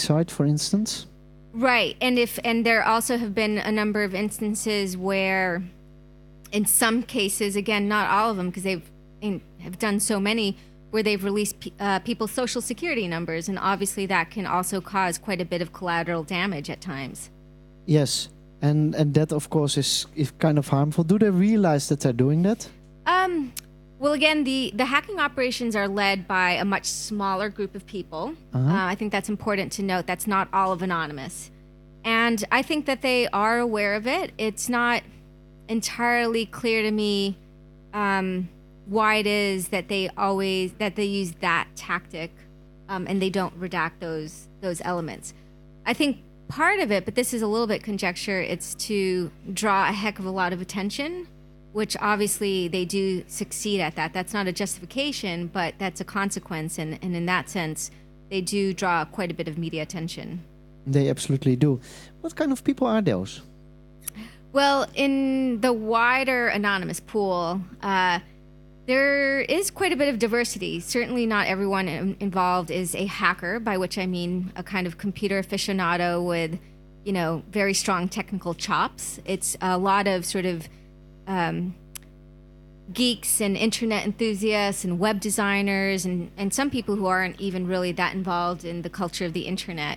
site, for instance. Right, and there also have been a number of instances where, in some cases, again, not all of them, because have done so many, where they've released people's social security numbers, and obviously that can also cause quite a bit of collateral damage at times. Yes, and that of course is kind of harmful. Do they realize that they're doing that? Well, again, the hacking operations are led by a much smaller group of people. I think that's important to note. That's not all of Anonymous. And I think that they are aware of it. It's not entirely clear to me why it is that they use that tactic and they don't redact those elements. I think part of it, but this is a little bit conjecture, it's to draw a heck of a lot of attention, which obviously they do succeed at that. That's not a justification, but that's a consequence. And in that sense, they do draw quite a bit of media attention. They absolutely do. What kind of people are those? Well, in the wider Anonymous pool, there is quite a bit of diversity. Certainly not everyone involved is a hacker, by which I mean a kind of computer aficionado with, very strong technical chops. It's a lot of sort of geeks and internet enthusiasts and web designers and some people who aren't even really that involved in the culture of the internet.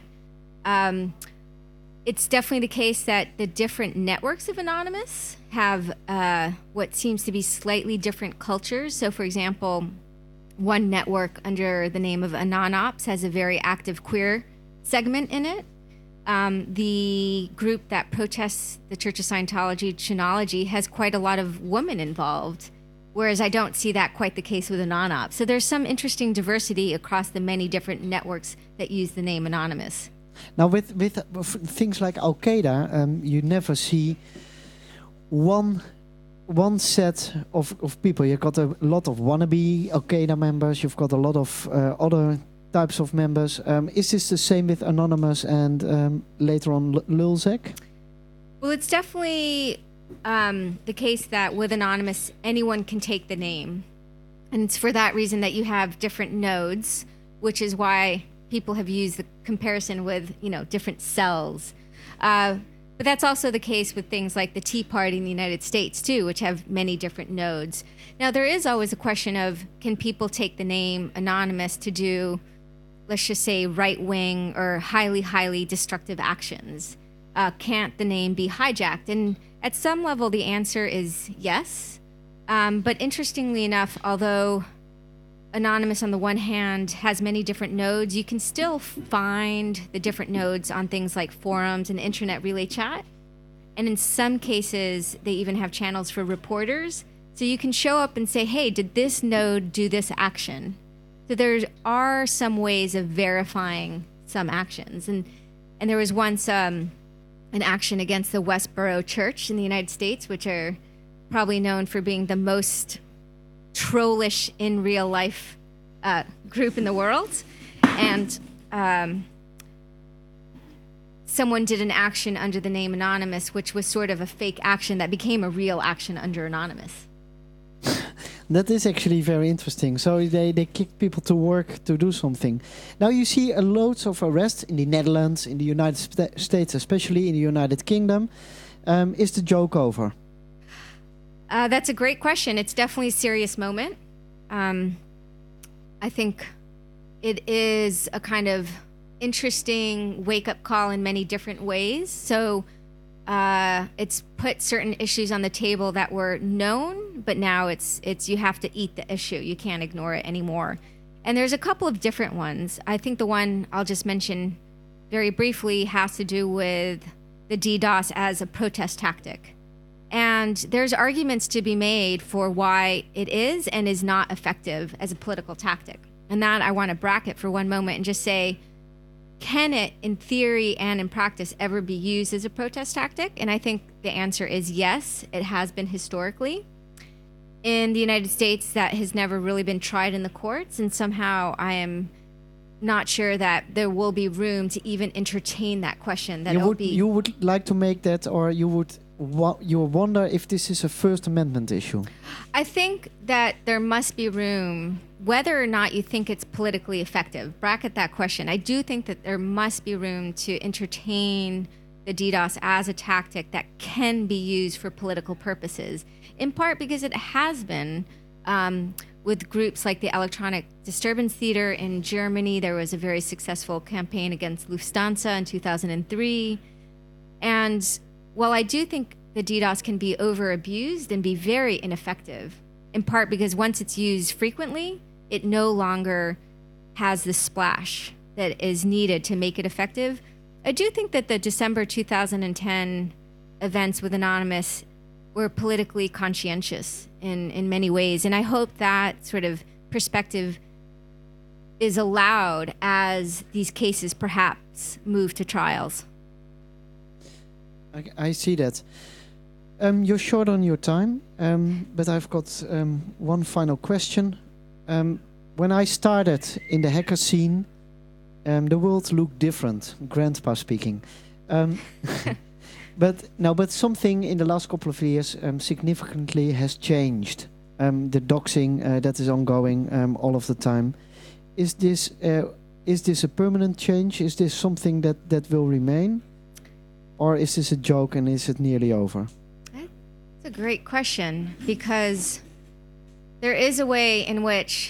It's definitely the case that the different networks of Anonymous have what seems to be slightly different cultures. So, for example, one network under the name of AnonOps has a very active queer segment in it. The group that protests the Church of Scientology, Chinology, has quite a lot of women involved, whereas I don't see that quite the case with AnonOps. So there's some interesting diversity across the many different networks that use the name Anonymous. Now, with things like Al-Qaeda, you never see one set of people. You've got a lot of wannabe Al-Qaeda members. You've got a lot of other types of members. Is this the same with Anonymous and later on Lulzsec? Well, it's definitely the case that with Anonymous, anyone can take the name. And it's for that reason that you have different nodes, which is why people have used the comparison with, different cells. But that's also the case with things like the Tea Party in the United States, too, which have many different nodes. Now, there is always a question of, can people take the name Anonymous to do, let's just say, right-wing or highly, highly destructive actions? Can't the name be hijacked? And at some level, the answer is yes. But interestingly enough, although Anonymous on the one hand has many different nodes, you can still find the different nodes on things like forums and internet relay chat. And in some cases, they even have channels for reporters. So you can show up and say, hey, did this node do this action? So there are some ways of verifying some actions. And there was once an action against the Westboro Church in the United States, which are probably known for being the most trollish in real life group in the world. And someone did an action under the name Anonymous, which was sort of a fake action that became a real action under Anonymous. That is actually very interesting. So they kick people to work to do something. Now you see loads of arrests in the Netherlands, in the United States, especially in the United Kingdom. Is the joke over? That's a great question. It's definitely a serious moment. I think it is a kind of interesting wake-up call in many different ways. So it's put certain issues on the table that were known, but now it's you have to eat the issue. You can't ignore it anymore. And there's a couple of different ones. I think the one I'll just mention very briefly has to do with the DDoS as a protest tactic. And there's arguments to be made for why it is and is not effective as a political tactic. And that I want to bracket for one moment and just say, can it, in theory and in practice, ever be used as a protest tactic? And I think the answer is yes, it has been historically. In the United States, that has never really been tried in the courts, and somehow I am not sure that there will be room to even entertain that question. That you would like to make that, or you would you wonder if this is a First Amendment issue. I think that there must be room, whether or not you think it's politically effective, bracket that question. I do think that there must be room to entertain the DDoS as a tactic that can be used for political purposes, in part because it has been with groups like the Electronic Disturbance Theater in Germany. There was a very successful campaign against Lufthansa in 2003. And while I do think the DDoS can be over-abused and be very ineffective, in part because once it's used frequently, it no longer has the splash that is needed to make it effective, I do think that the December 2010 events with Anonymous were politically conscientious in many ways. And I hope that sort of perspective is allowed as these cases perhaps move to trials. I see that. You're short on your time, but I've got one final question. When I started in the hacker scene, the world looked different, grandpa speaking. But something in the last couple of years significantly has changed. The doxing that is ongoing all of the time. Is this a permanent change? Is this something that will remain? Or is this a joke and is it nearly over? That's a great question, because there is a way in which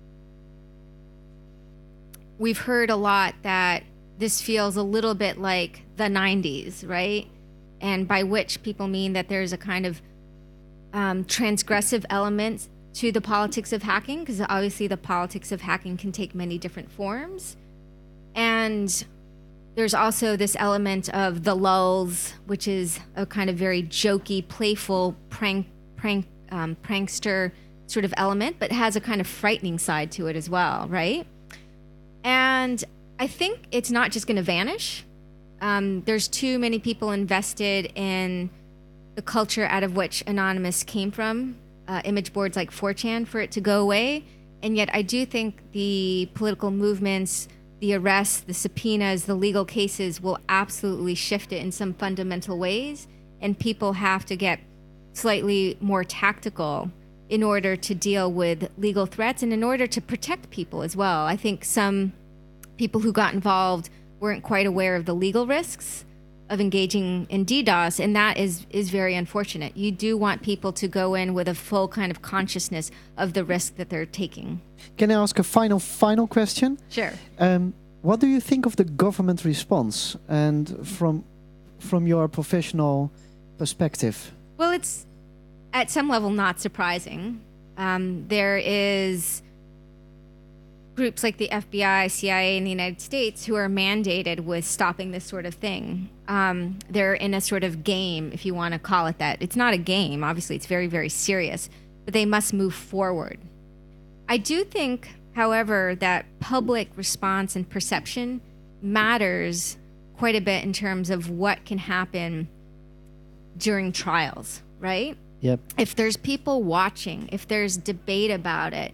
we've heard a lot that this feels a little bit like the 90s, right? And by which people mean that there's a kind of transgressive element to the politics of hacking, because obviously the politics of hacking can take many different forms. And there's also this element of the lulz, which is a kind of very jokey, playful prankster sort of element, but has a kind of frightening side to it as well, right? And I think it's not just going to vanish. There's too many people invested in the culture out of which Anonymous came from, image boards like 4chan, for it to go away. And yet I do think the political movements, the arrests, the subpoenas, the legal cases will absolutely shift it in some fundamental ways. And people have to get slightly more tactical in order to deal with legal threats and in order to protect people as well. I think some people who got involved weren't quite aware of the legal risks of engaging in DDoS, and that is very unfortunate. You do want people to go in with a full kind of consciousness of the risk that they're taking. Can I ask a final question? Sure. What do you think of the government response, and from your professional perspective? Well, it's at some level not surprising. There is groups like the FBI, CIA in the United States who are mandated with stopping this sort of thing. They're in a sort of game, if you want to call it that. It's not a game, obviously, it's very, very serious, but they must move forward. I do think, however, that public response and perception matters quite a bit in terms of what can happen during trials, right? Yep. If there's people watching, if there's debate about it,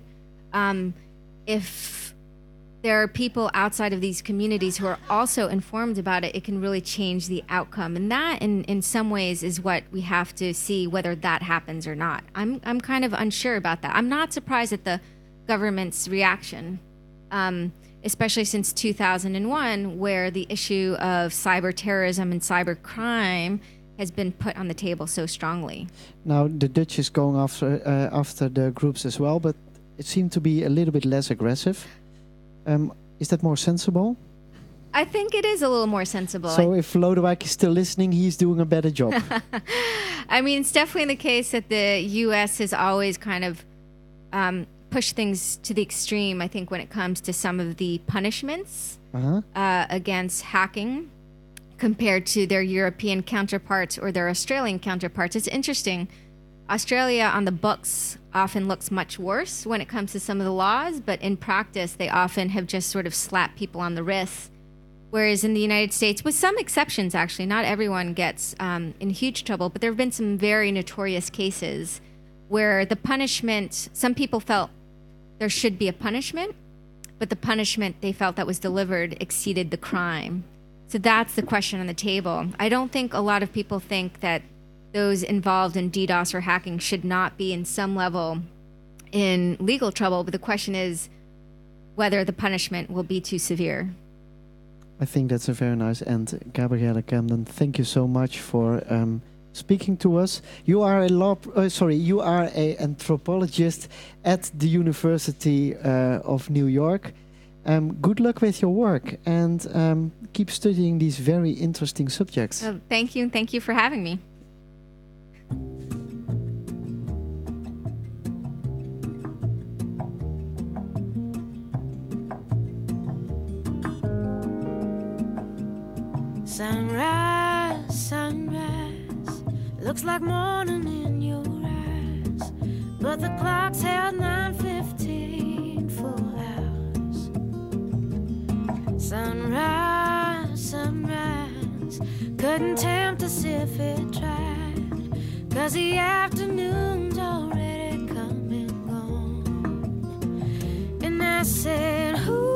if there are people outside of these communities who are also informed about it, it can really change the outcome. And that, in some ways, is what we have to see, whether that happens or not. I'm kind of unsure about that. I'm not surprised at the government's reaction, especially since 2001, where the issue of cyber terrorism and cyber crime has been put on the table so strongly. Now, the Dutch is going after the groups as well, but it seemed to be a little bit less aggressive. Is that more sensible? I think it is a little more sensible. So if Lodewijk is still listening, he's doing a better job. I mean, it's definitely the case that the U.S. has always kind of pushed things to the extreme, I think, when it comes to some of the punishments against hacking compared to their European counterparts or their Australian counterparts. It's interesting. Australia on the books often looks much worse when it comes to some of the laws, but in practice, they often have just sort of slapped people on the wrist. Whereas in the United States, with some exceptions, actually, not everyone gets in huge trouble, but there have been some very notorious cases where the punishment, some people felt there should be a punishment, but the punishment they felt that was delivered exceeded the crime. So that's the question on the table. I don't think a lot of people think that those involved in DDoS or hacking should not be in some level in legal trouble, but the question is whether the punishment will be too severe. I think that's a very nice end. Gabrielle Camden, thank you so much for speaking to us. You are you are a anthropologist at the University of New York. Good luck with your work, and keep studying these very interesting subjects. Thank you, and thank you for having me. Sunrise, sunrise, looks like morning in your eyes, but the clock's held 9:15 full hours. Sunrise, sunrise, couldn't tempt us if it tried, 'cause the afternoon's already come and gone. And I said, ooh,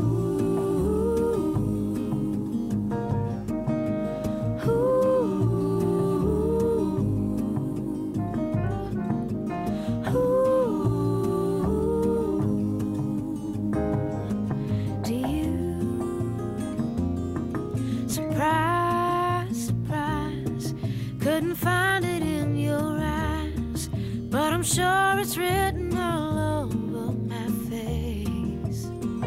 find it in your eyes, but I'm sure it's written all over my face.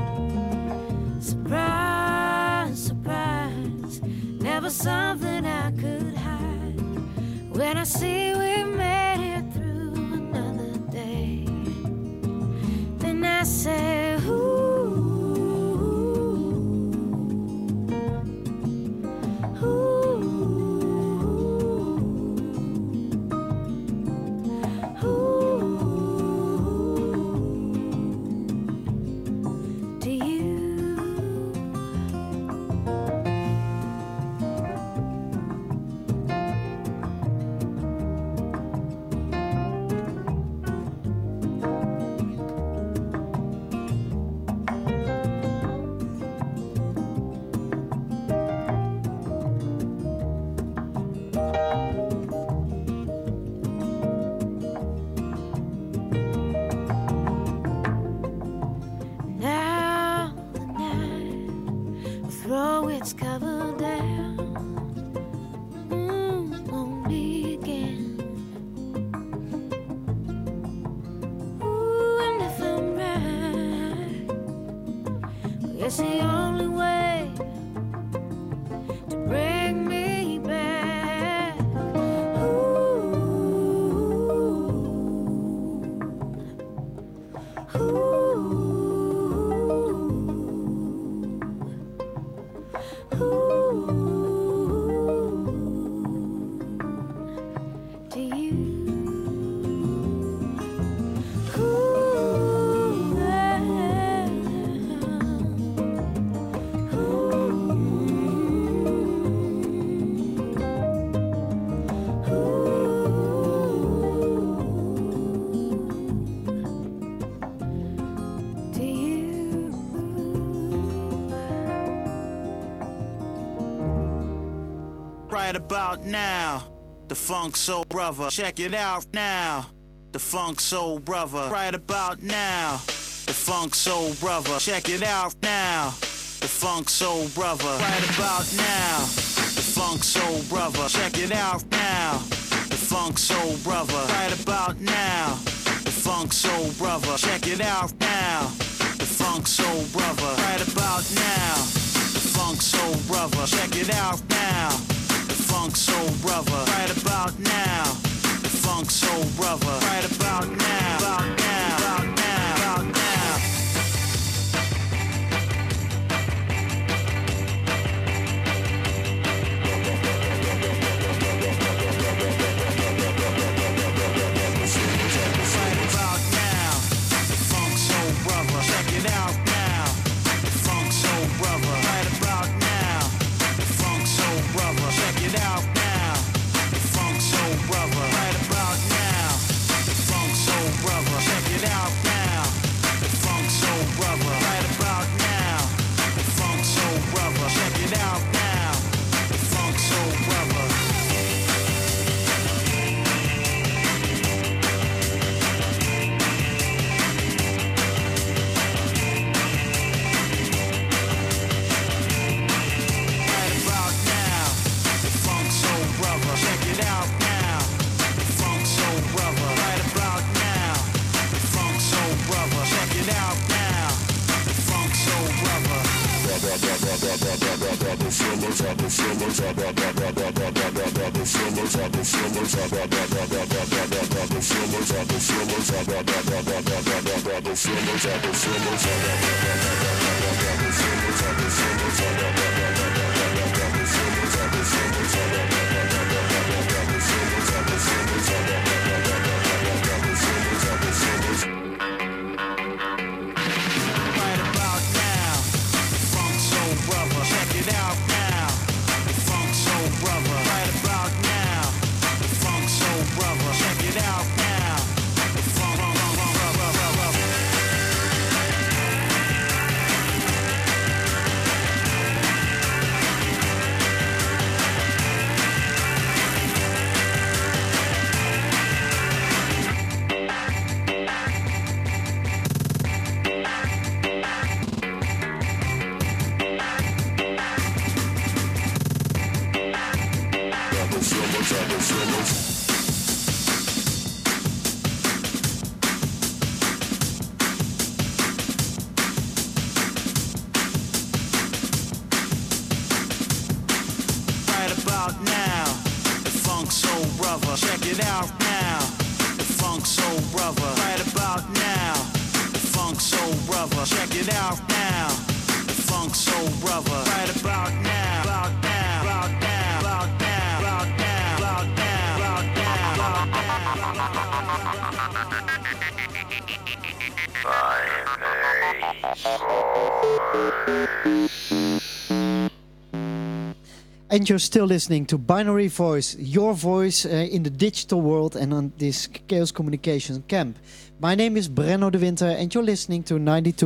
Surprise, surprise, never something I could hide. When I see we made it through another day, then I say, ooh. It's the only way to bring me back. Ooh, ooh, ooh, to you. Right about now, the Funk Soul Brother. Check it out now, the Funk Soul Brother. Right about now, the Funk Soul Brother. Check it out now, the Funk Soul Brother. Right about now, the Funk Soul Brother. Check it out now, the Funk Soul Brother. Right about now, the Funk Soul Brother. Check it out now, the Funk Soul Brother. Right about now, the Funk Soul Brother. Check it out now, the Funk Soul Brother. Right about now, the Funk Soul Brother. Right about now, about now, about now, about now. Right about now, the Funk Soul Brother. Check it out now, the Funk Soul Brother. Right about now, the Funk Soul Brother. Check it out now, the Funk Soul Brother. Right about now, the Funk Soul Brother. And you're still listening to Binary Voice, your voice in the digital world and on this Chaos Communication camp. My name is Brenno de Winter and you're listening to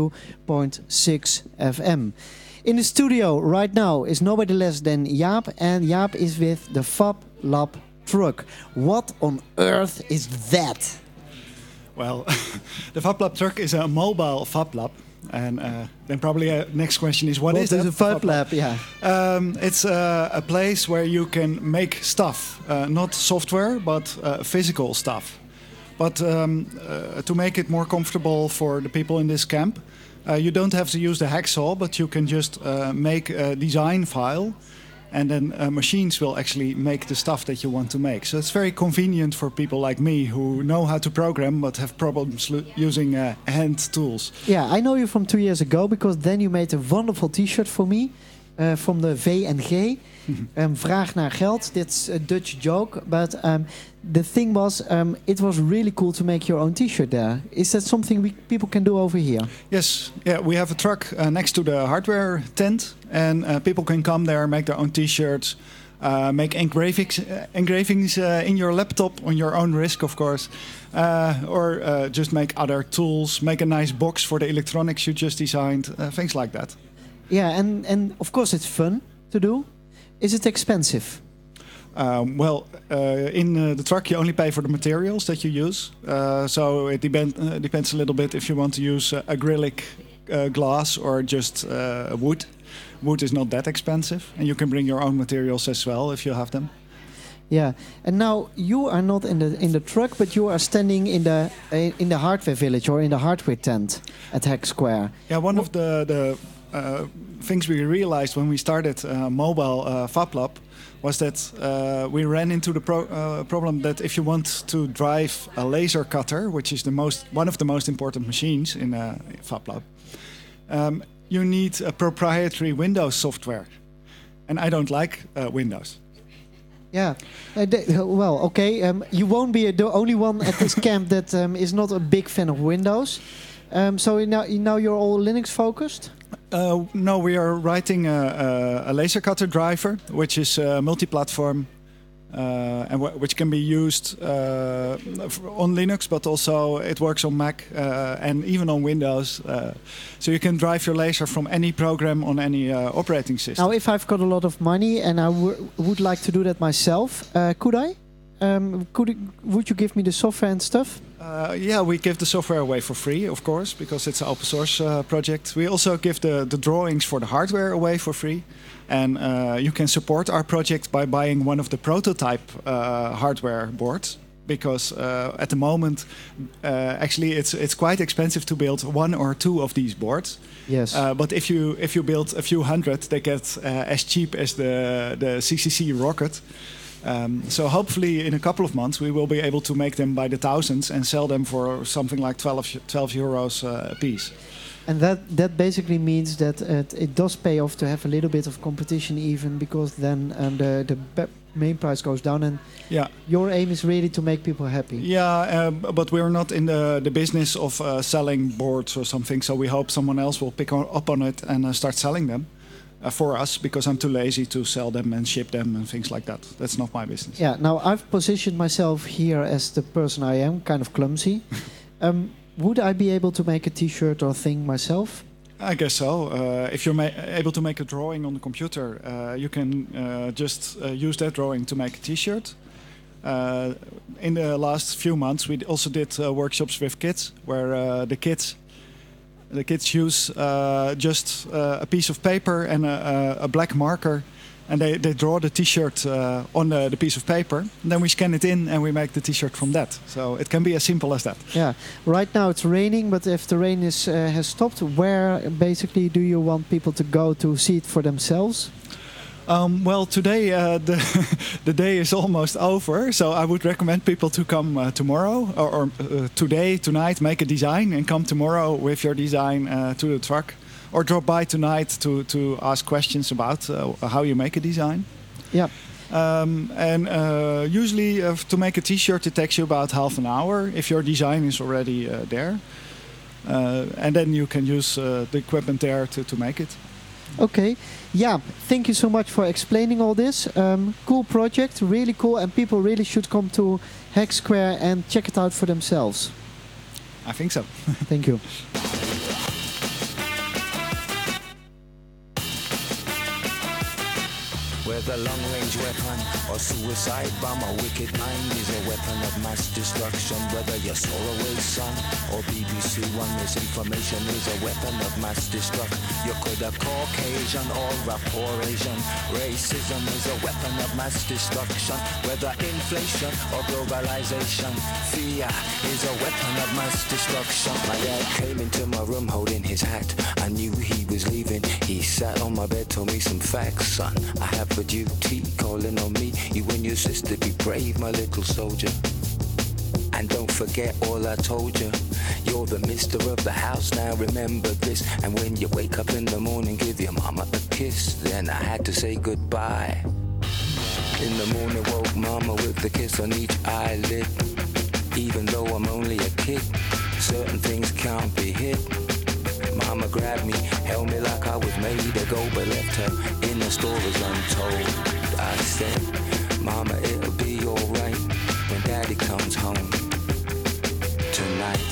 92.6 FM. In the studio right now is nobody less than Jaap, and Jaap is with the Fab Lab truck. What on earth is that? Well, the Fab Lab truck is a mobile Fab Lab. And then probably next question is, what is a Fab Lab? Yeah, it's a place where you can make stuff, not software, but physical stuff. But to make it more comfortable for the people in this camp, you don't have to use the hacksaw, but you can just make a design file, and then machines will actually make the stuff that you want to make. So it's very convenient for people like me who know how to program but have problems using hand tools. Yeah, I know you from 2 years ago because then you made a wonderful t-shirt for me from the VNG. Vraag naar geld. That's a Dutch joke, but the thing was, it was really cool to make your own t-shirt there. Is that something people can do over here? Yes, yeah, we have a truck next to the hardware tent, and people can come there, make their own t-shirts, make engravings in your laptop on your own risk, of course, or just make other tools, make a nice box for the electronics you just designed, things like that. Yeah, and of course it's fun to do. Is it expensive? In the truck you only pay for the materials that you use. So it depends a little bit if you want to use acrylic glass or just wood. Wood is not that expensive, and you can bring your own materials as well if you have them. Yeah, and now you are not in the truck, but you are standing in the hardware village or in the hardware tent at Hack Square. Yeah, one of the things we realized when we started mobile Fab Lab was that we ran into the problem that if you want to drive a laser cutter, which is one of the most important machines in Fab Lab, you need a proprietary Windows software, and I don't like Windows. Yeah, you won't be the only one at this camp that is not a big fan of Windows. So now you're all Linux focused? No, we are writing a laser cutter driver, which is multi-platform, and which can be used on Linux, but also it works on Mac and even on Windows. So you can drive your laser from any program on any operating system. Now, if I've got a lot of money and I would like to do that myself, could I? Would you give me the software and stuff? Yeah, we give the software away for free, of course, because it's an open source project. We also give the drawings for the hardware away for free. And you can support our project by buying one of the prototype hardware boards. Because at the moment, actually, it's quite expensive to build one or two of these boards. Yes. But if you build a few hundred, they get as cheap as the CCC rocket. So hopefully in a couple of months we will be able to make them by the thousands and sell them for something like 12 euros a piece. And that basically means that it does pay off to have a little bit of competition, even because then the main price goes down. And Yeah. your aim is really to make people happy. Yeah, but we're not in the business of selling boards or something. So we hope someone else will pick up on it and start selling them for us, because I'm too lazy to sell them and ship them and things like that. That's not my business. Yeah. Now I've positioned myself here as the person I am, kind of clumsy. Would I be able to make a T-shirt or thing myself? I guess so. If you're able to make a drawing on the computer, you can just use that drawing to make a T-shirt. In the last few months, we also did workshops with kids, where the kids use just a piece of paper and a black marker, and they draw the T-shirt on the piece of paper. And then we scan it in and we make the T-shirt from that. So it can be as simple as that. Yeah. Right now it's raining, but if the rain has stopped, where basically do you want people to go to see it for themselves? Well, today the day is almost over, so I would recommend people to come tomorrow or today, tonight, make a design and come tomorrow with your design to the truck, or drop by tonight to ask questions about how you make a design. Yeah. And usually to make a T-shirt it takes you about half an hour if your design is already there, and then you can use the equipment there to make it. Okay. Yeah. Thank you so much for explaining all this. Cool project, really cool, and people really should come to Hack Square and check it out for themselves. I think so. Thank you. Whether long-range weapon or suicide bomb, a wicked mind is a weapon of mass destruction. Whether you're Solarway's son or BBC One, misinformation is a weapon of mass destruction. You could have Caucasian or rapport Asian. Racism is a weapon of mass destruction. Whether inflation or globalization, fear is a weapon of mass destruction. My dad came into my room holding his hat. I knew he was leaving. He sat on my bed, told me some facts, son. I have a duty calling on me. You and your sister, be brave, my little soldier. And don't forget all I told you. You're the mister of the house, now remember this. And when you wake up in the morning, give your mama a kiss. Then I had to say goodbye. In the morning, woke mama with the kiss on each eyelid. Even though I'm only a kid, certain things can't be hid. Mama grabbed me, held me like I was made to go, but left her in the stories untold. I said, Mama, it'll be alright when Daddy comes home tonight.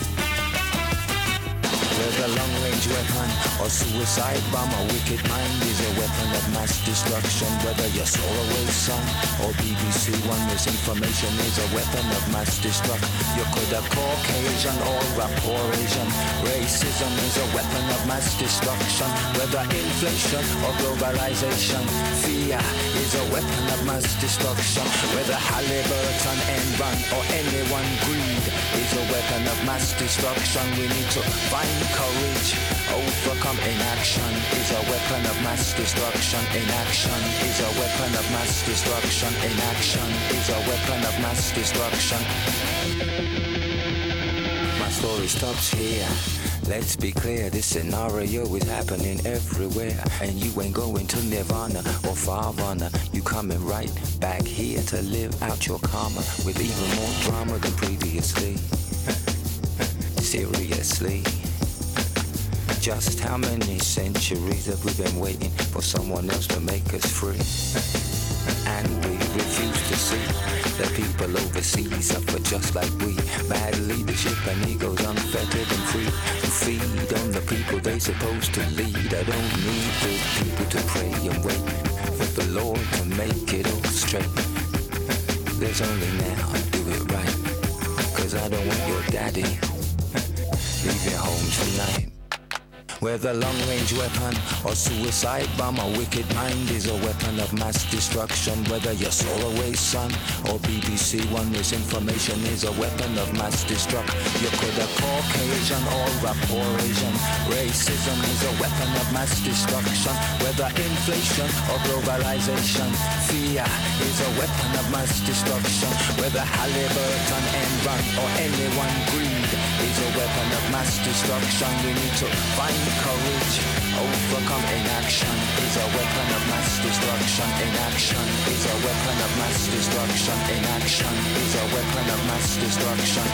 Whether long-range weapon or suicide bomb, a wicked mind is a weapon of mass destruction. Whether you're Solarway's son or BBC One, misinformation is a weapon of mass destruction. You could have Caucasian or rapport Asian. Racism is a weapon of mass destruction. Whether inflation or globalization, fear is a weapon of mass destruction. Whether Halliburton, Enron or anyone, greed is a weapon of mass destruction. We need to find courage, overcome inaction is a weapon of mass destruction. Inaction is a weapon of mass destruction. Inaction is a weapon of mass destruction. My story stops here. Let's be clear, this scenario is happening everywhere. And you ain't going to Nirvana or Farvana. You coming right back here to live out your karma with even more drama than previously. Seriously. Just how many centuries have we been waiting for someone else to make us free? And we refuse to see that people overseas suffer just like we. Bad leadership and egos unfettered and free to feed on the people they supposed to lead. I don't need the people to pray and wait for the Lord to make it all straight. There's only now, do it right, 'cause I don't want your daddy leaving home tonight. Whether long-range weapon or suicide bomb, a wicked mind is a weapon of mass destruction. Whether you're Solarway Sun or BBC One, misinformation is a weapon of mass destruction. You could have Caucasian or a poor Asian. Racism is a weapon of mass destruction. Whether inflation or globalization, fear is a weapon of mass destruction. Whether Halliburton, Enron or anyone, greed is a weapon of mass destruction. We need to find courage, overcome inaction is a weapon of mass destruction. Inaction is a weapon of mass destruction. Inaction is a weapon of mass destruction.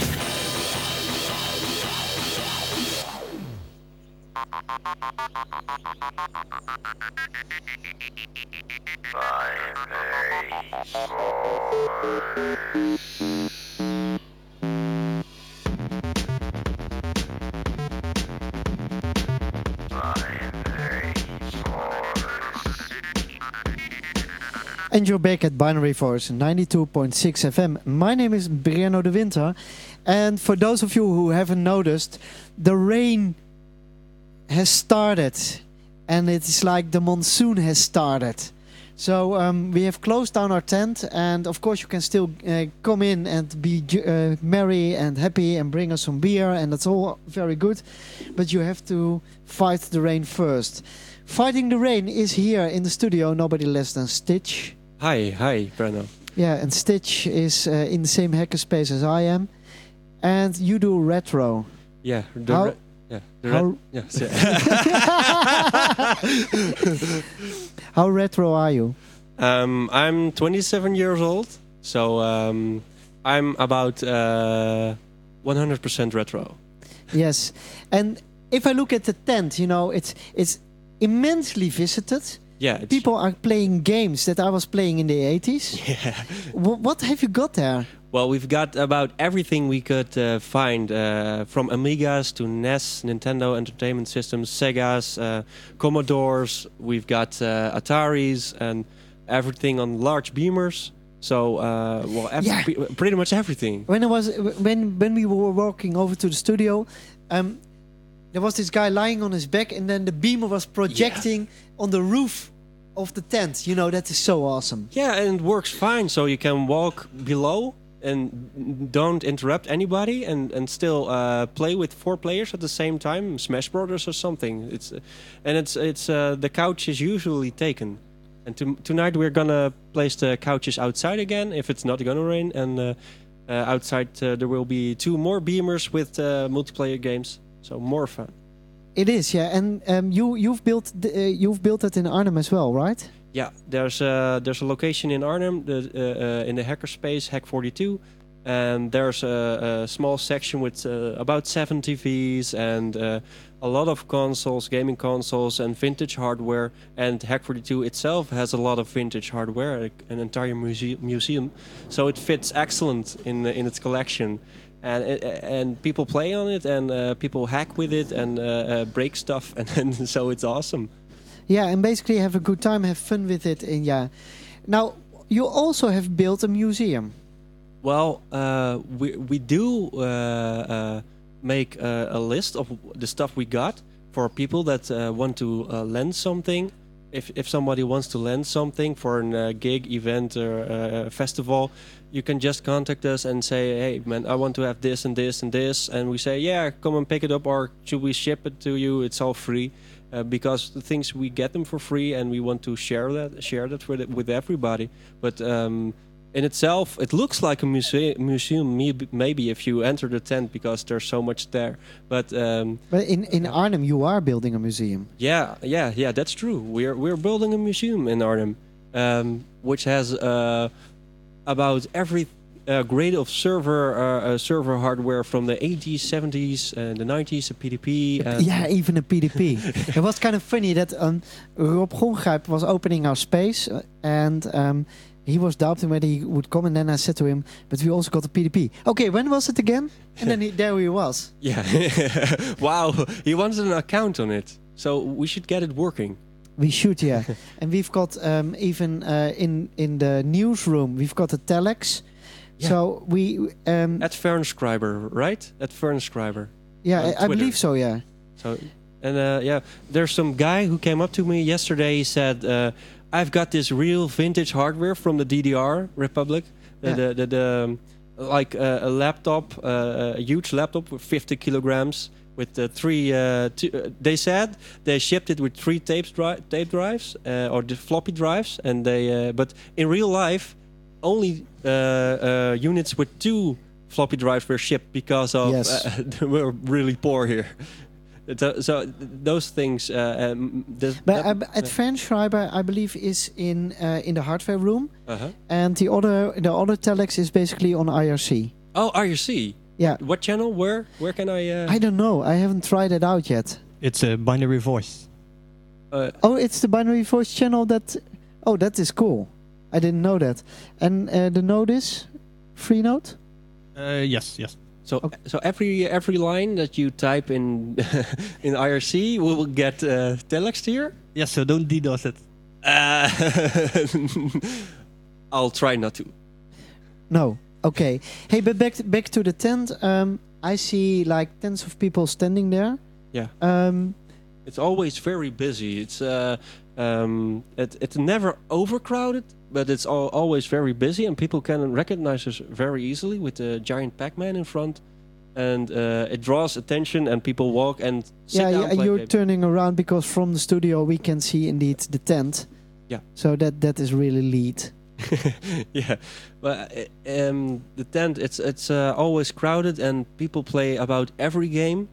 And you're back at Binary Force 92.6 FM. My name is Brianno de Winter. And for those of you who haven't noticed, the rain has started. And it's like the monsoon has started. So we have closed down our tent. And of course you can still come in and be merry and happy and bring us some beer. And that's all very good. But you have to fight the rain first. Fighting the rain is here in the studio, nobody less than Stitch. Hi, Brenno. Yeah, and Stitch is in the same hackerspace as I am. And you do retro. Yeah. How retro are you? I'm 27 years old, so I'm about 100% retro. Yes, and if I look at the tent, you know, it's immensely visited. Yeah, people are playing games that I was playing in the 80s. Yeah. What have you got there? Well, we've got about everything we could find, from Amigas to NES, Nintendo Entertainment Systems, Segas, Commodores. We've got Ataris and everything on large beamers. So, pretty much everything. When we were walking over to the studio, there was this guy lying on his back, and then the beamer was projecting on the roof of the tent. You know, that is so awesome. Yeah, and it works fine. So you can walk below and don't interrupt anybody, and still play with 4 players at the same time, Smash Brothers or something. It's the couch is usually taken. And tonight we're gonna place the couches outside again if it's not gonna rain. And outside there will be 2 more beamers with multiplayer games. So more fun. It is, yeah. And you've built it in Arnhem as well, right? Yeah, there's a location in Arnhem, in the hackerspace, Hack 42, and there's a small section with about 7 TVs and a lot of consoles, gaming consoles, and vintage hardware. And Hack 42 itself has a lot of vintage hardware, an entire museum, so it fits excellent in its collection. And people play on it, and people hack with it, and break stuff, and so it's awesome. Yeah, and basically have a good time, have fun with it. And yeah, now you also have built a museum. Well, we do make a list of the stuff we got for people that want to lend something. If somebody wants to lend something for a gig, event, or a festival, you can just contact us and say, hey, man, I want to have this and this and this. And we say, yeah, come and pick it up, or should we ship it to you? It's all free. Because the things we get them for free, and we want to share that with everybody. But in itself, it looks like a museum maybe if you enter the tent, because there's so much there. But in Arnhem, you are building a museum. Yeah, that's true. We're building a museum in Arnhem, which has about every grade of server hardware from the 80s, 70s, and the 90s, a PDP. Yeah, even a PDP. It was kind of funny that Rob Gongrijp was opening our space, and he was doubting whether he would come, and then I said to him, but we also got a PDP. Okay, when was it again? And then there he was. Yeah. Wow, he wanted an account on it, so we should get it working. We should, yeah. And we've got even in the newsroom, we've got a telex. Yeah. So we at Fernscriber, right? At Fernscriber. Yeah, I believe so. Yeah. So, And yeah, there's some guy who came up to me yesterday. He said, "I've got this real vintage hardware from the DDR Republic, like a laptop, a huge laptop with 50 kilograms." With the they said they shipped it with 3 tape drives or the floppy drives, and they. But in real life, only units with 2 floppy drives were shipped because of we're really poor here. So those things. At Fernschreiber, I believe, is in the hardware room, and the other telex is basically on IRC. Oh, IRC. Yeah. What channel? Where can I? I don't know. I haven't tried it out yet. It's a binary voice. It's the binary voice channel that. Oh, that is cool. I didn't know that. And the node is Freenode? Yes. So so every line that you type in in IRC will get telex here. Yes. So don't DDoS it. I'll try not to. No. Okay. Hey, but back to the tent. I see like tens of people standing there. Yeah. It's always very busy. It's never overcrowded, but it's always very busy, and people can recognize us very easily with the giant Pac-Man in front, and it draws attention, and people walk and sit down. Yeah, and you're turning around because from the studio we can see indeed the tent. Yeah. So that is really lead. Yeah, but the tent it's always crowded, and people play about every game.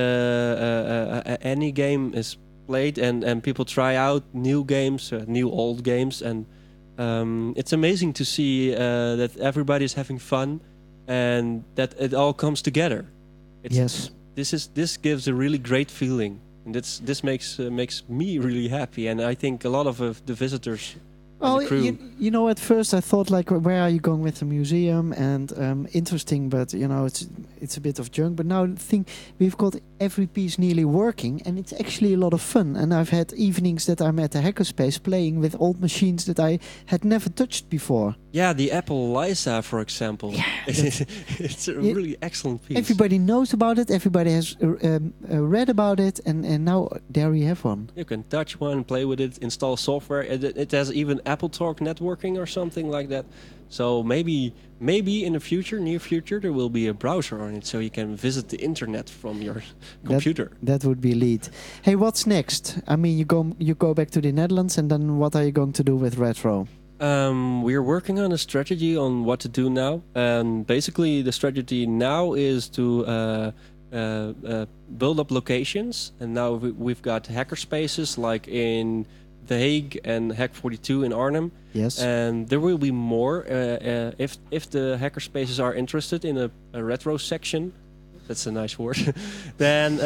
Any game is played, and people try out new games, new old games, and it's amazing to see that everybody's having fun and that it all comes together. Yes, this gives a really great feeling, and this makes me really happy, and I think a lot of the visitors. Well, you know, at first I thought like, where are you going with the museum? And interesting, but you know, it's a bit of junk. But now I think we've got every piece nearly working, and it's actually a lot of fun. And I've had evenings that I'm at the hackerspace playing with old machines that I had never touched before. Yeah, the Apple Lysa, for example. Yeah, it's a really excellent piece. Everybody knows about it. Everybody has read about it, and now there we have one. You can touch one, play with it, install software. It has even Apple Talk networking or something like that. So maybe in the future, near future, there will be a browser on it, so you can visit the internet from your computer. That would be lead. Hey, what's next? I mean, you go back to the Netherlands, and then what are you going to do with Retro? We're working on a strategy on what to do now, and basically the strategy now is to build up locations. And now we've got hackerspaces like in The Hague and Hack42 in Arnhem. Yes. And there will be more if the hackerspaces are interested in a retro section. That's a nice word. then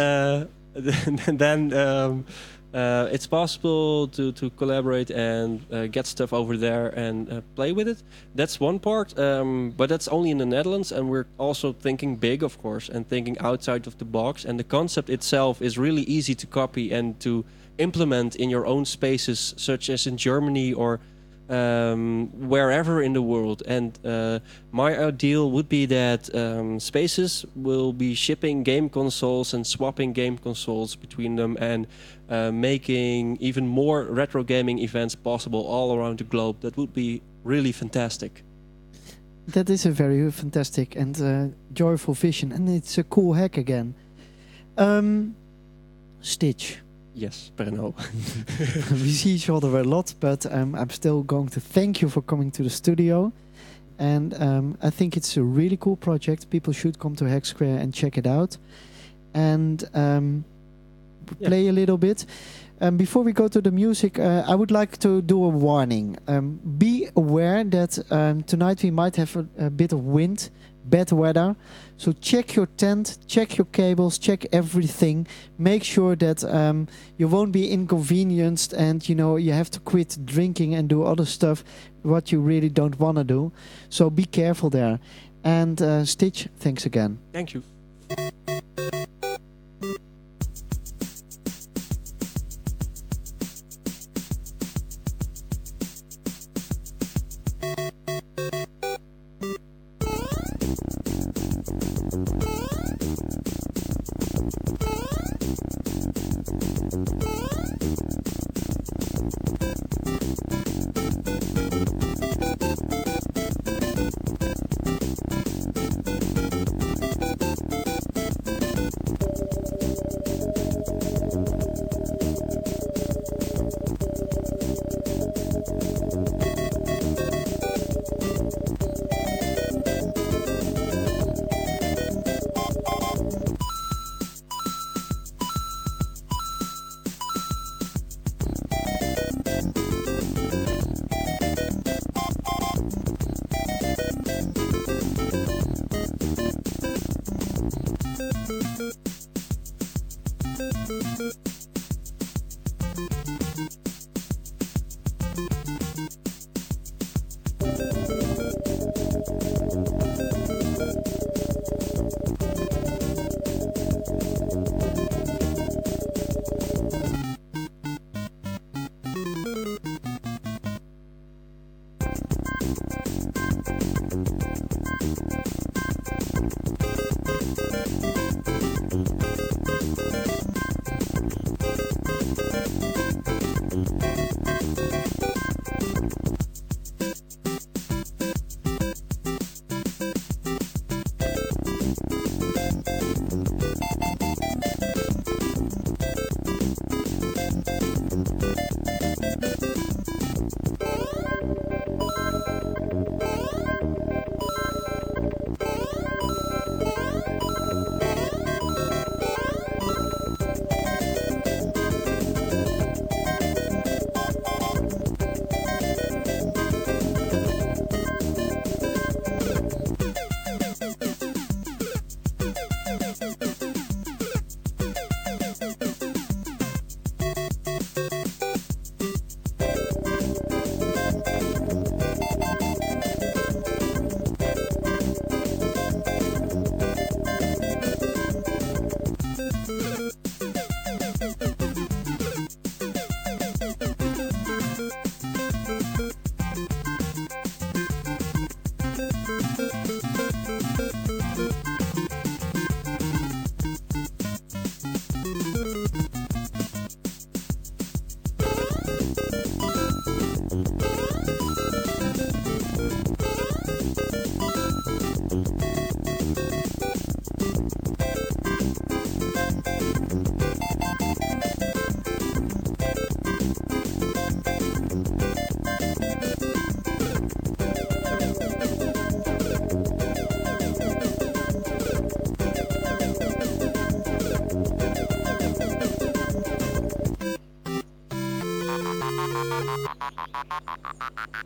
it's possible to collaborate and get stuff over there and play with it. That's one part, but that's only in the Netherlands, and we're also thinking big, of course, and thinking outside of the box. And the concept itself is really easy to copy and to implement in your own spaces, such as in Germany or wherever in the world. And my ideal would be that spaces will be shipping game consoles and swapping game consoles between them, and making even more retro gaming events possible all around the globe. That would be really fantastic. That is a very fantastic and joyful vision, and it's a cool hack again. Stitch. Yes, Bruno. We see each other a lot, but I'm still going to thank you for coming to the studio. And I think it's a really cool project. People should come to Hack Square and check it out. And play a little bit. Before we go to the music, I would like to do a warning. Be aware that tonight we might have a bit of wind, bad weather. So check your tent, check your cables, check everything. Make sure that you won't be inconvenienced, and you have to quit drinking and do other stuff what you really don't want to do. So be careful there. And Stitch, thanks again. Thank you.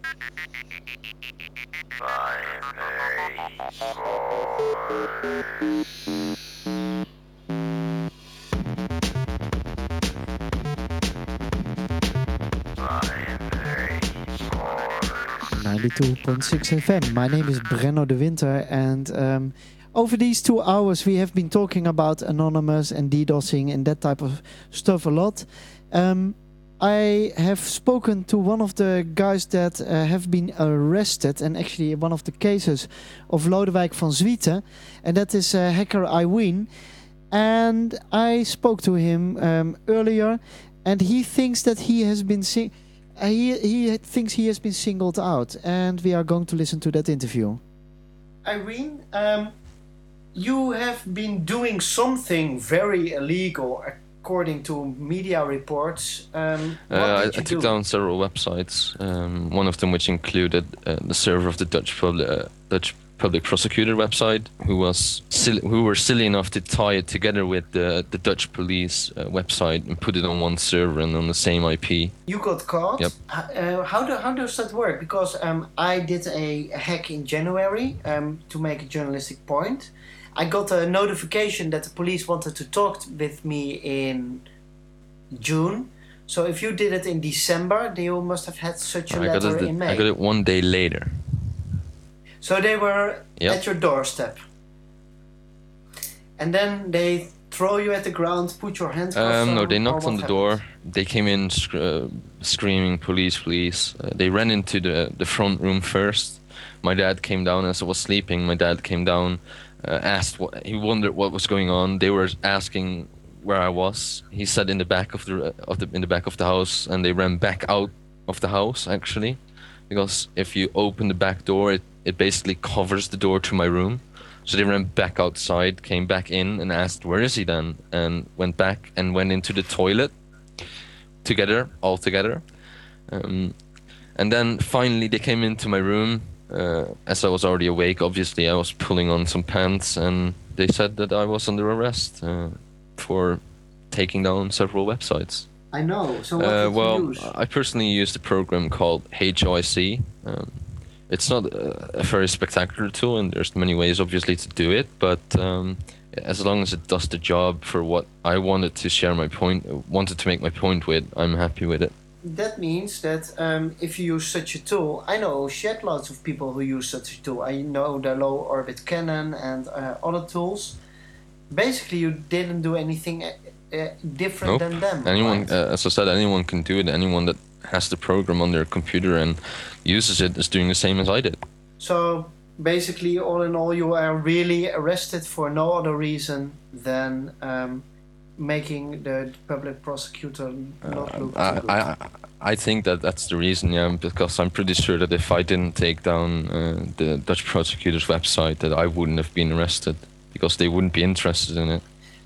.6 FM. My name is Brenno de Winter, and over these 2 hours we have been talking about Anonymous and DDoSing and that type of stuff a lot. I have spoken to one of the guys that have been arrested, and actually one of the cases of Lodewijk van Zwieten, and that is hacker Iween. And I spoke to him earlier, and he thinks that he has been he thinks he has been singled out, and we are going to listen to that interview. Iween, you have been doing something very illegal according to media reports. I took down several websites, one of them which included the server of the Dutch public prosecutor website, who were silly enough to tie it together with the Dutch police website and put it on one server and on the same IP. You got caught? Yep. How does that work? Because I did a hack in January to make a journalistic point. I got a notification that the police wanted to talk with me in June. So if you did it in December, you must have had such a letter in May. I got it 1 day later. So they were at your doorstep. And then they throw you at the ground, put your handcuffs on? No, they knocked on the door. They came in screaming, police, police. They ran into the front room first. My dad came down as I was sleeping. My dad came down, he wondered what was going on. They were asking where I was. He said in the back of the house, and they ran back out of the house actually, because if you open the back door, it basically covers the door to my room. So they ran back outside, came back in and asked, where is he then? And went back and went into the toilet all together. And then finally they came into my room. As I was already awake, obviously I was pulling on some pants, and they said that I was under arrest for taking down several websites. I know. So what did you use? I personally used a program called HOIC. It's not a very spectacular tool, and there's many ways obviously to do it, but as long as it does the job for what I wanted to make my point with, I'm happy with it. That means that if you use such a tool, I know lots of people who use such a tool. I know the low orbit cannon and other tools. Basically, you didn't do anything different than them. Anyone, right? as I said, anyone can do it. Anyone that has the program on their computer and uses it is doing the same as I did. So basically, all in all, you are really arrested for no other reason than making the public prosecutor not look too good. I think that's the reason, yeah, because I'm pretty sure that if I didn't take down the Dutch prosecutor's website, that I wouldn't have been arrested, because they wouldn't be interested in it.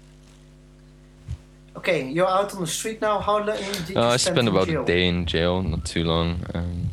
Okay, you're out on the street now. How long did you I spend spent in about jail? a day in jail, not too long.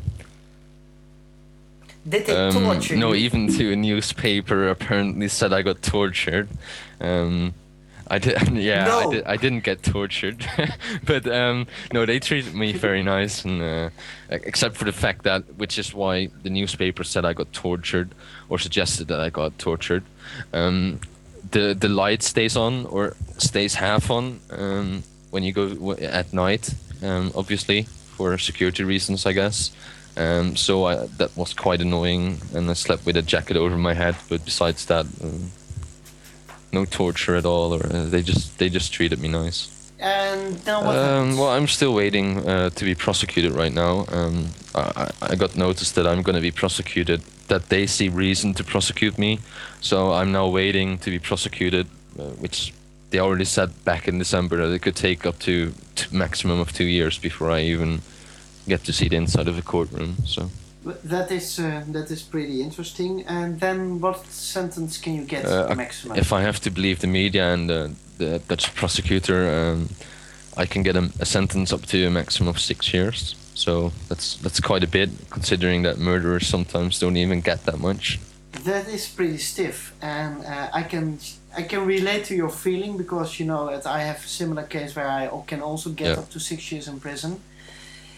Did they torture you? No, even to a newspaper apparently said I got tortured. I did, yeah, No. I didn't get tortured, but no, they treated me very nice, and except for the fact that, which is why the newspaper said I got tortured, or suggested that I got tortured. The light stays on, or stays half on, when you go at night, obviously for security reasons, I guess. So that was quite annoying, and I slept with a jacket over my head. But besides that, no torture at all, or they just treated me nice. And now what happens? Well, I'm still waiting to be prosecuted right now. I got notice that I'm going to be prosecuted, that they see reason to prosecute me. So I'm now waiting to be prosecuted, which they already said back in December that it could take up to maximum of 2 years before I even get to see the inside of a courtroom. So That is pretty interesting. And then what sentence can you get maximum? if I have to believe the media and the Dutch prosecutor, I can get a sentence up to a maximum of 6 years. So that's quite a bit, considering that murderers sometimes don't even get that much. That is pretty stiff, and I can relate to your feeling, because you know that I have a similar case where I can also get up to 6 years in prison.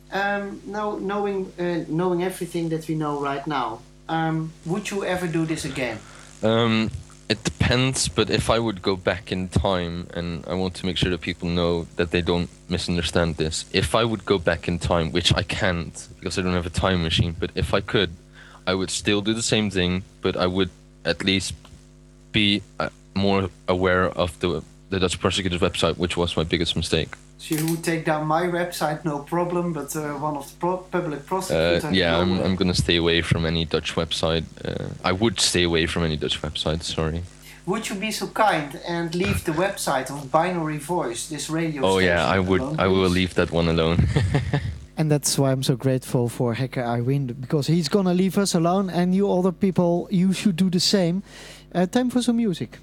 Now knowing everything that we know right now, would you ever do this again? It depends, but if I would go back in time, and I want to make sure that people know that they don't misunderstand this, if I would go back in time, which I can't because I don't have a time machine, but if I could, I would still do the same thing, but I would at least be more aware of the Dutch prosecutor's website, which was my biggest mistake. So you would take down my website, no problem, but one of the public prosecutors... Yeah, I'm going to stay away from any Dutch website. I would stay away from any Dutch website, sorry. Would you be so kind and leave the website of Binary Voice, this radio station? Oh yeah, I would. Alone, I will please? leave that one alone. And that's why I'm so grateful for Hacker Irwin, because he's gonna leave us alone, and you other people, you should do the same. Time for some music.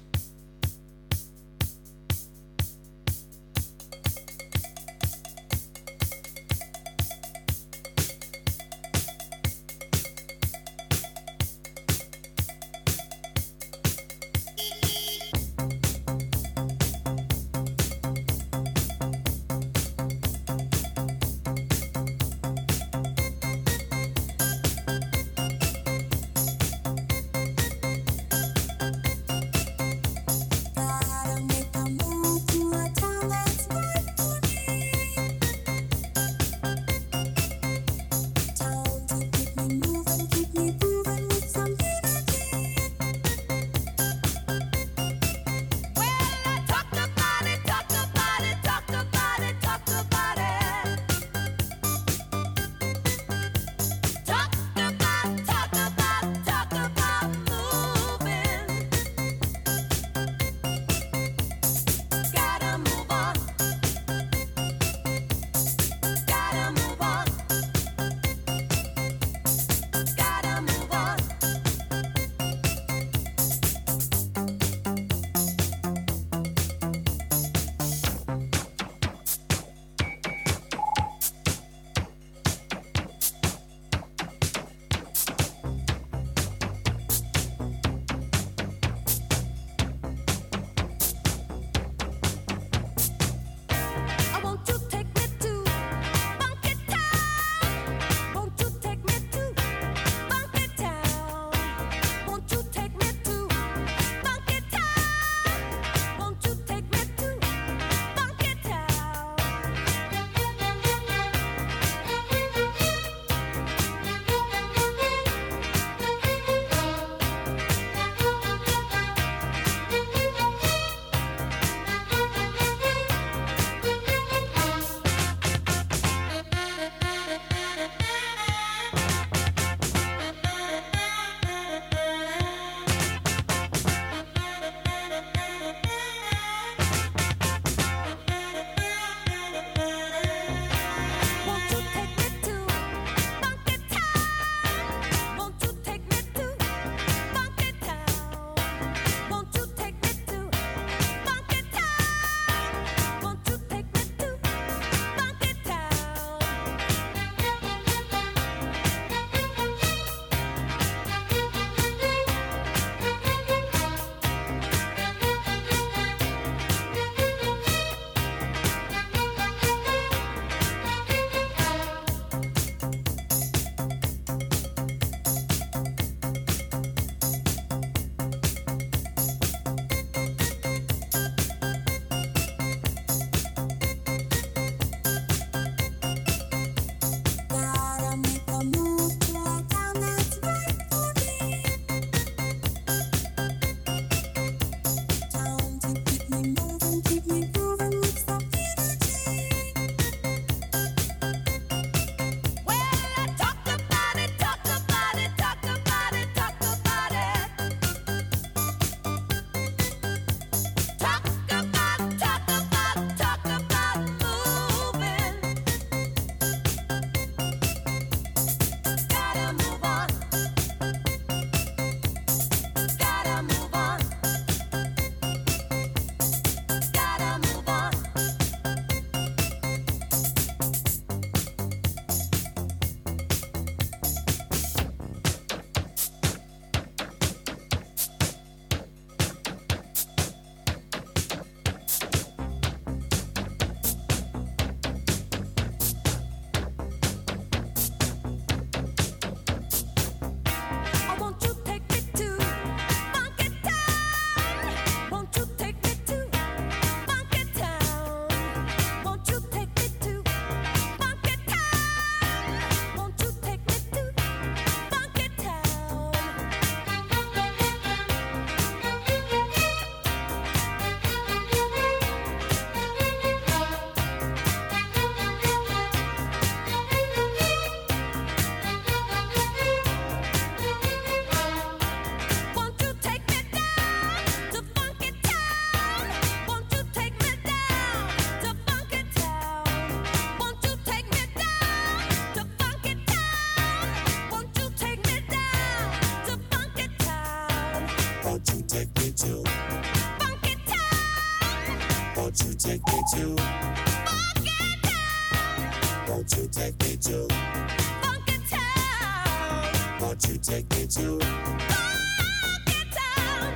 take me to Funky Town? Won't you take me to Funky Town? Won't you take me to Funky Town? Won't you take me to Funky Town?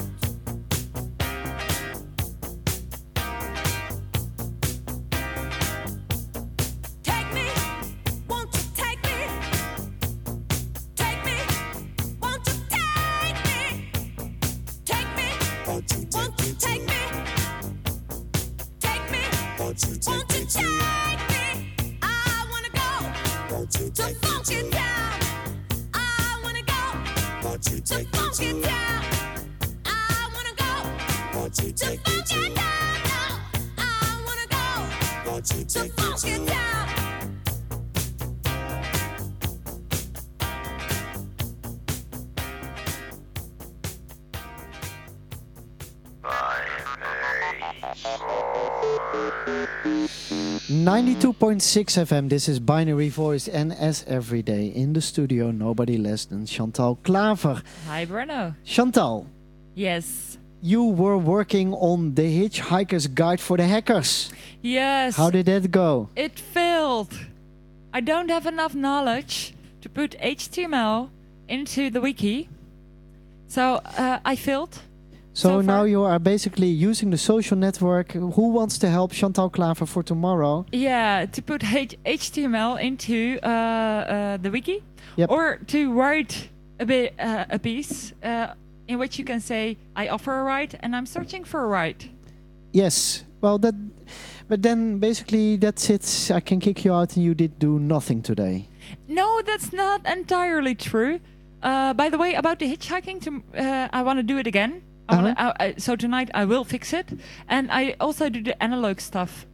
Take me, won't you take me? Take me, won't you take me? Take me, Won't you won't take you me take me? Take me, Won't you take won't you me to take me? I wanna go Won't you to take me Funky to Town. I wanna go Won't you to take me Funky to Town. I wanna go Won't you to take me Funky to Town. No, I wanna go Won't you to take me Funky to Town. .6 FM, this is Binary Voice, and as every day in the studio, nobody less than Chantal Klaver. Hi, Bruno. Chantal, Yes. you were working on the Hitchhiker's Guide for the Hackers. Yes. How did that go? It failed. I don't have enough knowledge to put HTML into the wiki. So I failed. So So now far- you are basically using the social network. Who wants to help Chantal Klaver for tomorrow? Yeah, to put HTML into the wiki. Yep. Or to write a piece in which you can say, I offer a right and I'm searching for a right. Yes. Well, but then basically that's it. I can kick you out and you did do nothing today. No, that's not entirely true. By the way, about the hitchhiking, I want to do it again. So tonight I will fix it, and I also do the analog stuff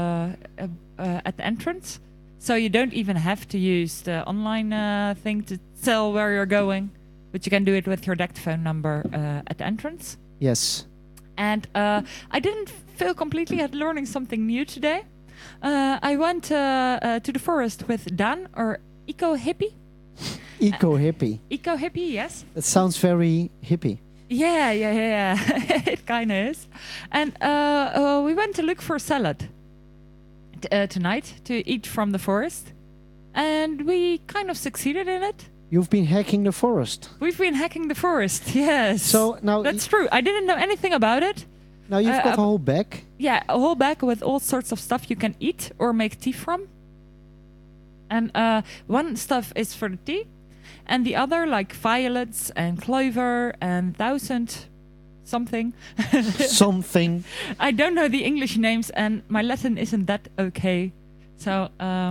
at the entrance. So you don't even have to use the online thing to tell where you're going, but you can do it with your DECT phone number at the entrance. Yes. And I didn't feel completely at learning something new today. I went to the forest with Dan, or Eco Hippie. Eco hippie. Eco Hippie, yes. That sounds very hippie. Yeah. It kind of is. And we went to look for salad tonight to eat from the forest. And we kind of succeeded in it. You've been hacking the forest. We've been hacking the forest, yes. So now That's true. I didn't know anything about it. Now you've got a whole bag. Yeah, a whole bag with all sorts of stuff you can eat or make tea from. And one stuff is for the tea. And the other, like violets and clover and thousand something. Something. I don't know the English names, and my Latin isn't that okay. So,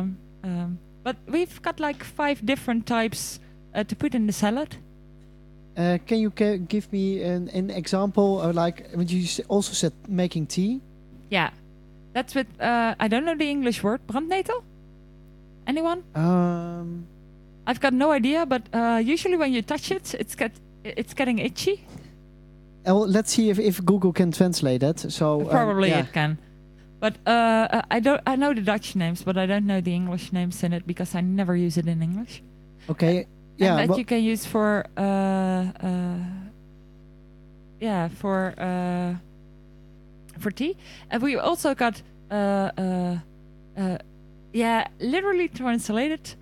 but we've got like 5 different types to put in the salad. Can you give me an example? Like when you also said making tea. Yeah, that's with I don't know the English word. Brandnetel? Anyone? I've got no idea, but usually when you touch it, it's getting itchy. Well, let's see if Google can translate that. So Probably yeah. it can. But I know the Dutch names, but I don't know the English names in it because I never use it in English. Okay. Yeah. And that you can use for tea. And we also got literally translated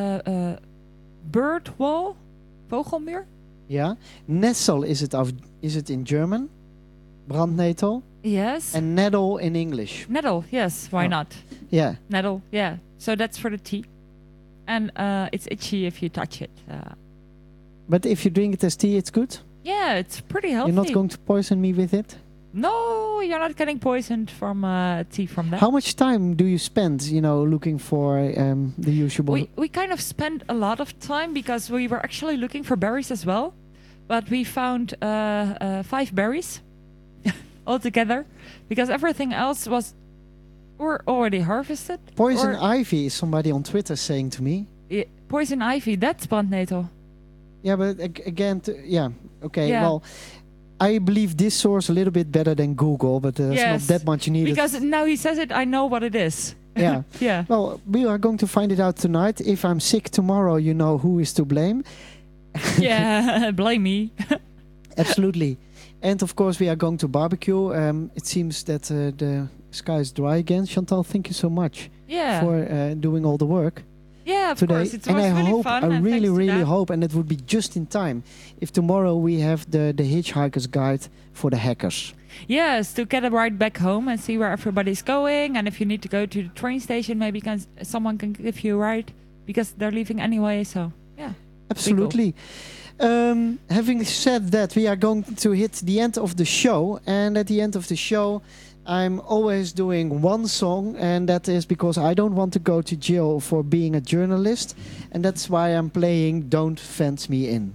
bird wall, vogelmuur. Yeah. Nessel is it in German? Brandnetel. Yes. And nettle in English. Nettle, yes. Why Oh. not? Yeah. Nettle, yeah. So that's for the tea. And it's itchy if you touch it. But if you drink it as tea, it's good. Yeah, it's pretty healthy. You're not going to poison me with it. No, you're not getting poisoned from tea from that. How much time do you spend, looking for the usual? We kind of spent a lot of time because we were actually looking for berries as well. But we found 5 berries altogether because everything else was already harvested. Poison ivy is somebody on Twitter saying to me. Poison ivy, that's brandnetel. Yeah, but again, okay, Yeah. well, I believe this source a little bit better than Google, but there's not that much needed. Because now he says it, I know what it is. Yeah. Yeah. Well, we are going to find it out tonight. If I'm sick tomorrow, you know who is to blame. Yeah, blame me. Absolutely. And of course, we are going to barbecue. It seems that the sky is dry again. Chantal, thank you so much for doing all the work. Yeah, of today. course. It and was I really hope, fun. I and really, thanks to really that. hope, and it would be just in time, if tomorrow we have the Hitchhiker's Guide for the hackers. Yes, to get a ride back home and see where everybody's going. And if you need to go to the train station, maybe someone can give you a ride because they're leaving anyway. So, yeah. Absolutely. Having said that, we are going to hit the end of the show. And at the end of the show, I'm always doing one song. And that is because I don't want to go to jail for being a journalist. And that's why I'm playing Don't Fence Me In.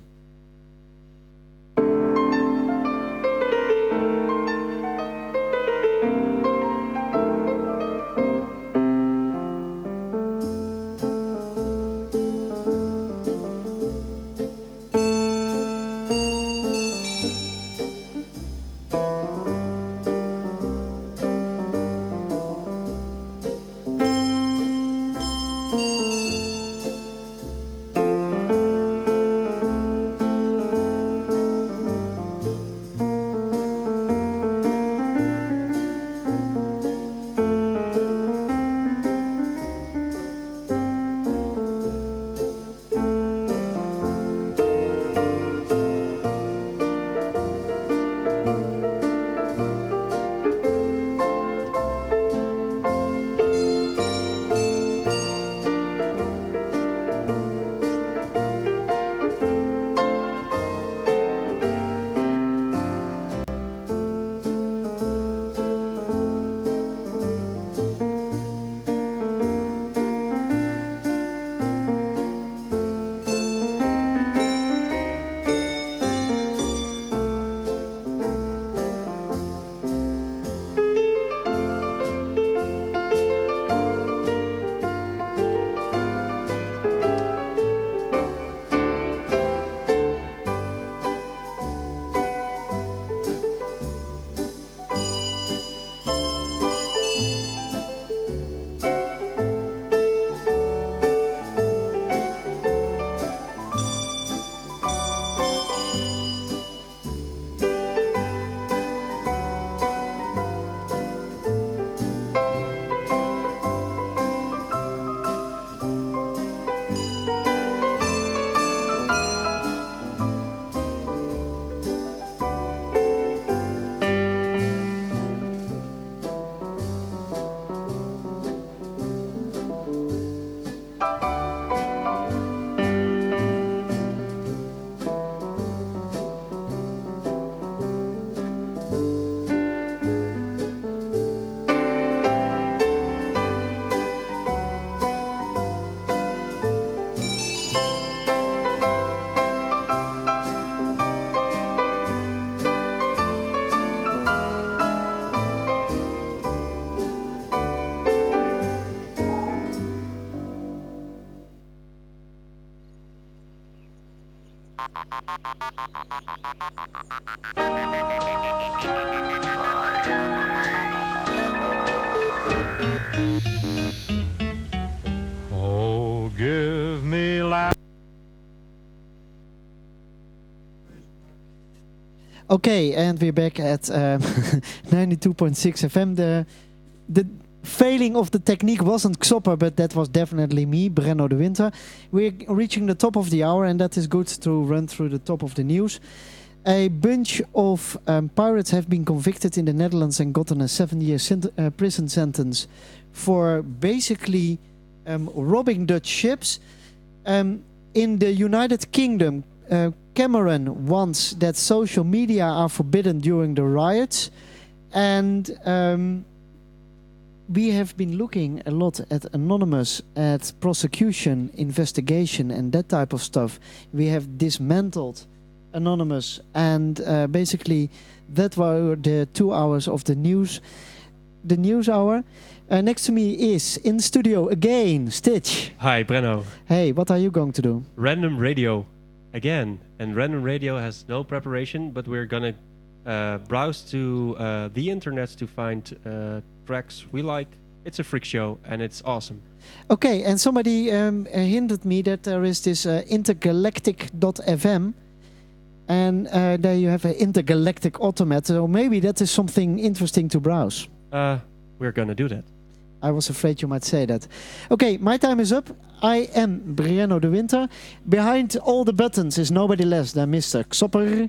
Oh, give me life. Okay, and we're back at 92.6 FM. The failing of the technique wasn't Xopper, but that was definitely me, Brenno de Winter. We're reaching the top of the hour, and that is good to run through the top of the news. A bunch of pirates have been convicted in the Netherlands and gotten a 7-year prison sentence for basically robbing Dutch ships. In the United Kingdom, Cameron wants that social media are forbidden during the riots. And we have been looking a lot at Anonymous, at prosecution, investigation and that type of stuff. We have dismantled Anonymous, and basically that were the 2 hours of the news hour. Next to me is in studio again Stitch. Hi, Brenno. Hey, what are you going to do? Random radio again, and Random Radio has no preparation, but we're gonna browse to the internet to find tracks we like. It's a freak show and it's awesome. Okay, and somebody hinted me that there is this intergalactic.fm. And there you have an intergalactic automat. So maybe that is something interesting to browse. We're gonna do that. I was afraid you might say that. Okay, my time is up. I am Brianno de Winter. Behind all the buttons is nobody less than Mr. Xopper.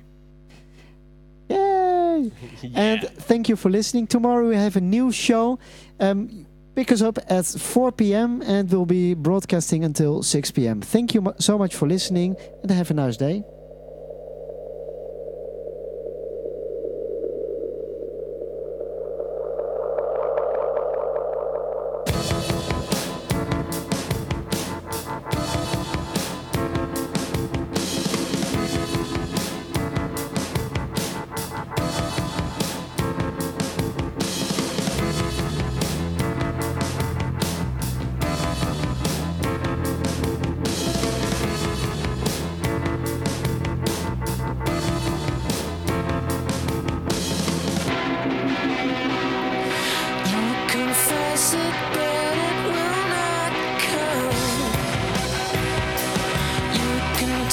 Yay! And thank you for listening. Tomorrow we have a new show. Pick us up at 4 p.m. and we'll be broadcasting until 6 p.m. Thank you so much for listening and have a nice day.